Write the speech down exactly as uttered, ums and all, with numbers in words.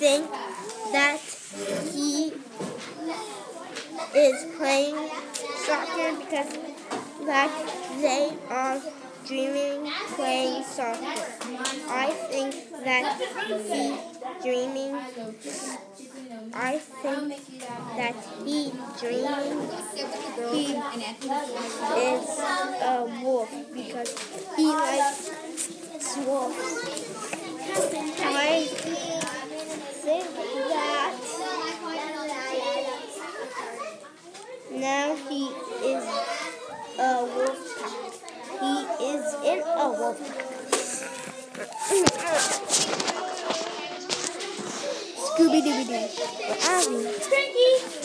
think that he is playing soccer because that they are dreaming playing soccer. I think that he dreaming. I think that he dreaming. He is a wolf because he likes wolves. I think that now he is a wolf pack. He is in a wolf pack. Scooby-Dooby-Doo. Where are we?